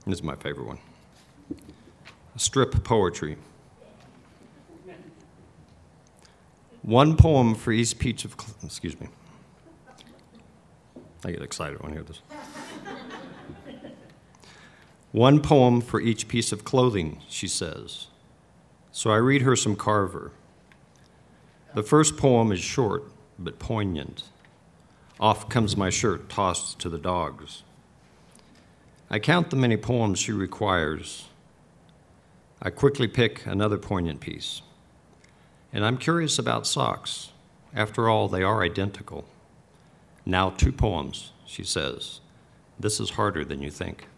This is my favorite one. Strip poetry. One poem for each piece of, excuse me. I get excited when I hear this. One poem for each piece of clothing, she says. So I read her some Carver. The first poem is short, but poignant. Off comes my shirt tossed to the dogs. I count the many poems she requires. I quickly pick another poignant piece. And I'm curious about socks. After all, they are identical. Now 2 poems, she says. This is harder than you think.